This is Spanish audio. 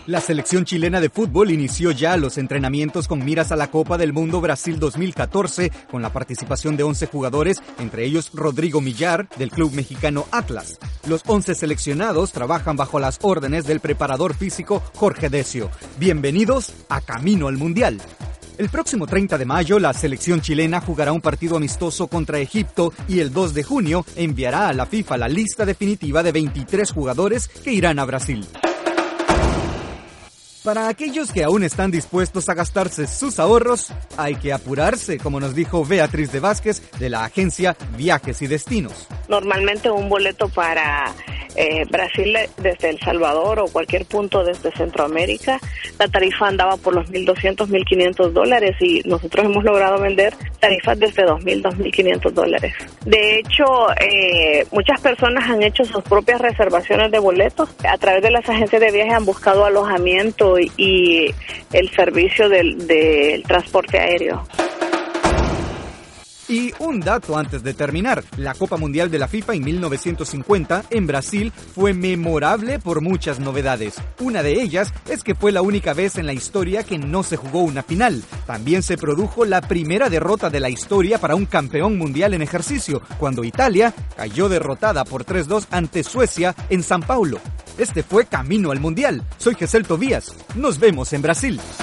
La selección chilena de fútbol inició ya los entrenamientos con miras a la Copa del Mundo Brasil 2014 con la participación de 11 jugadores, entre ellos Rodrigo Millar, del club mexicano Atlas. Los 11 seleccionados trabajan bajo las órdenes del preparador físico Jorge Decio. Bienvenidos a Camino al Mundial. El próximo 30 de mayo, la selección chilena jugará un partido amistoso contra Egipto y el 2 de junio enviará a la FIFA la lista definitiva de 23 jugadores que irán a Brasil. Para aquellos que aún están dispuestos a gastarse sus ahorros, hay que apurarse, como nos dijo Beatriz de Vázquez de la agencia Viajes y Destinos. Normalmente un boleto para Brasil desde El Salvador o cualquier punto desde Centroamérica, la tarifa andaba por los $1,200, $1,500 y nosotros hemos logrado vender tarifas desde $2,000, $2,500. De hecho, muchas personas han hecho sus propias reservaciones de boletos. A través de las agencias de viajes han buscado alojamiento y el servicio del transporte aéreo. Y un dato antes de terminar, la Copa Mundial de la FIFA en 1950 en Brasil fue memorable por muchas novedades. Una de ellas es que fue la única vez en la historia que no se jugó una final. También se produjo la primera derrota de la historia para un campeón mundial en ejercicio, cuando Italia cayó derrotada por 3-2 ante Suecia en San Paulo. Este fue Camino al Mundial. Soy Gesell Tobías. Nos vemos en Brasil.